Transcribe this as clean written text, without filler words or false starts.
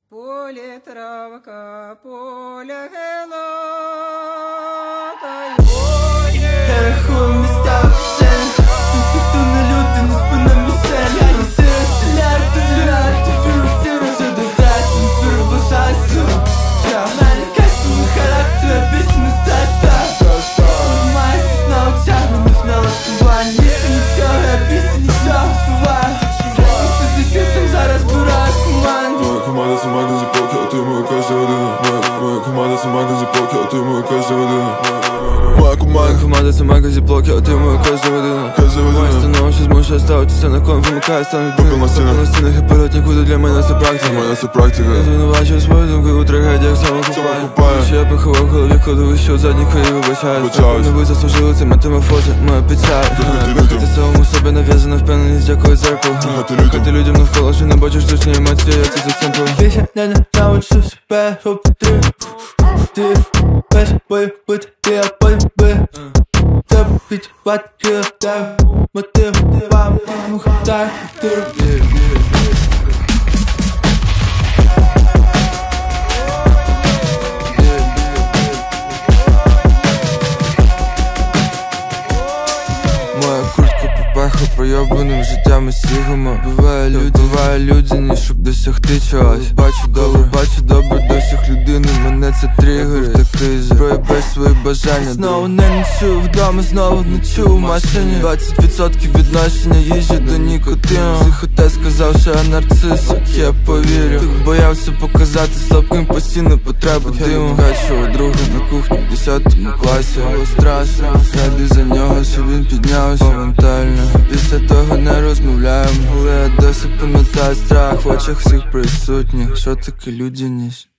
Поле травка, поле гелота, поле. Я рахую міста в шелі. Тут ніхто не люди, не спина мішель. Я не сиро стріляю, ти звіряю, ти фіру. Всюди здрасте, не переважайся. В мене кастомний характер, я більше не страшна. Ламаюся на очах, мене сміло співання. Більше нічого, я більше нічого співаю. Просто зі світом зараз збираю команду. Моя команда сама не заплатить, а ти мою кожну годину. Моя команда сама не заплатить, а ти мою кожну годину. Моя команда сама не заплатить, а ти мою кожну годину. Моя становище змушує ставитися на кон, вимикає стан від попіл на стінах. І перед нікуди для мене це практика. Я звинувачую свою думку у трагедіях, самокупаю. Що я поховав в голові, коли вище у задніку і вибачаюсь. Напевно, ви заслужили ці метаморфози, моя печаль. Вихати самому себе нав'язана впевненість, дякую зеркалу. Хати людям навколо, що не бачу штучні емоції, я це засимплю. Більше не ненавиджу себе, щоб ти без бою бути, я потім би. Тебе відчувати, кидаю мотив, вам мухтаю, ти. Моя куртка попаха пройобаним життям і сігами. Буває людяні, щоб досягти чогось. Бачу добре до всіх людини, мене це тригерить. Такий же проявиш свої бажання. Знову не ночую вдома, знову ночую в машині. 20% відношення їжі до нікотину. Психотест сказав, що я нарцис, як я повірю. Так боявся показати слабким постійну потребу диму. Качував друга на кухні в 10 класі. Було страшно, радий за нього, що він піднявся моментально. Після того не розмовляємо, але я досі пам'ятаю страх в очах всіх присутніх. Що таке людяність?